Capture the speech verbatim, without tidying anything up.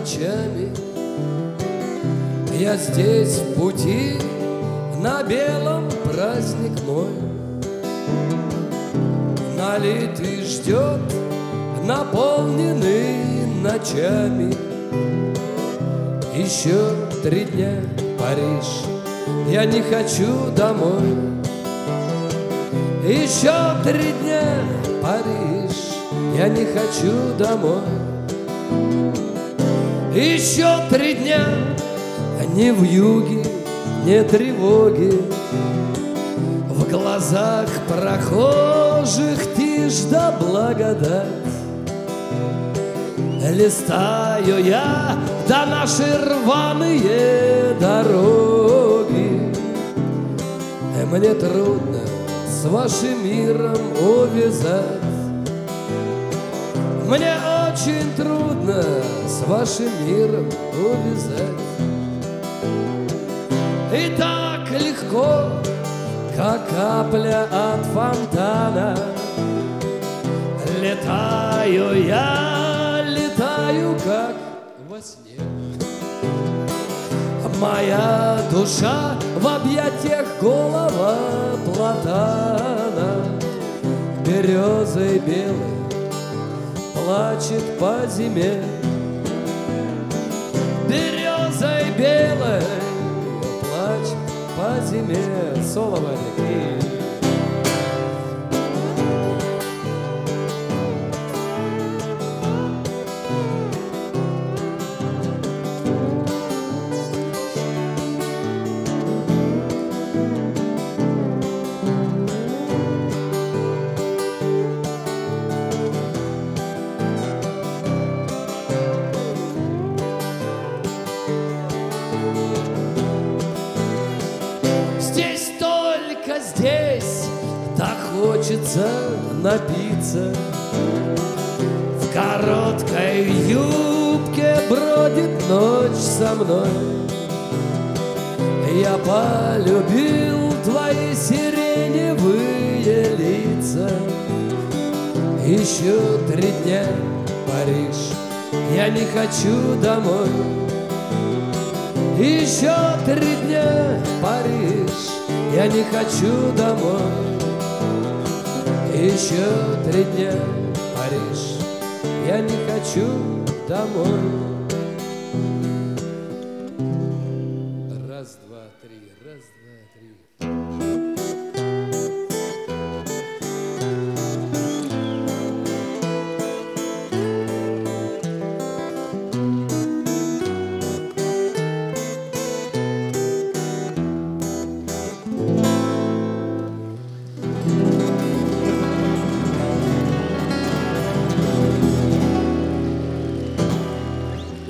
ночами. Я здесь в пути, на белом праздник мой. Налитый ждет, наполненный ночами. Еще три дня, Париж, я не хочу домой. Еще три дня, Париж, я не хочу домой. Еще три дня, ни вьюги, ни тревоги. В глазах прохожих тишь да благодать. Листаю я до наши рваные дороги. Мне трудно с вашим миром увязать. Мне очень трудно с вашим миром увязать. И так легко, как капля от фонтана, летаю я, летаю, как во сне. Моя душа в объятиях голого платана, березой белой плачет по зиме. Березой белой плачет по зиме. Соло, Вадик. Здесь, только здесь, так хочется напиться. В короткой юбке бродит ночь со мной. Я полюбил твои сиреневые лица. Еще три дня, Париж, я не хочу домой. Еще три дня, Париж, я не хочу домой. Еще три дня, Париж, я не хочу домой. Раз, два, три, раз, два, три.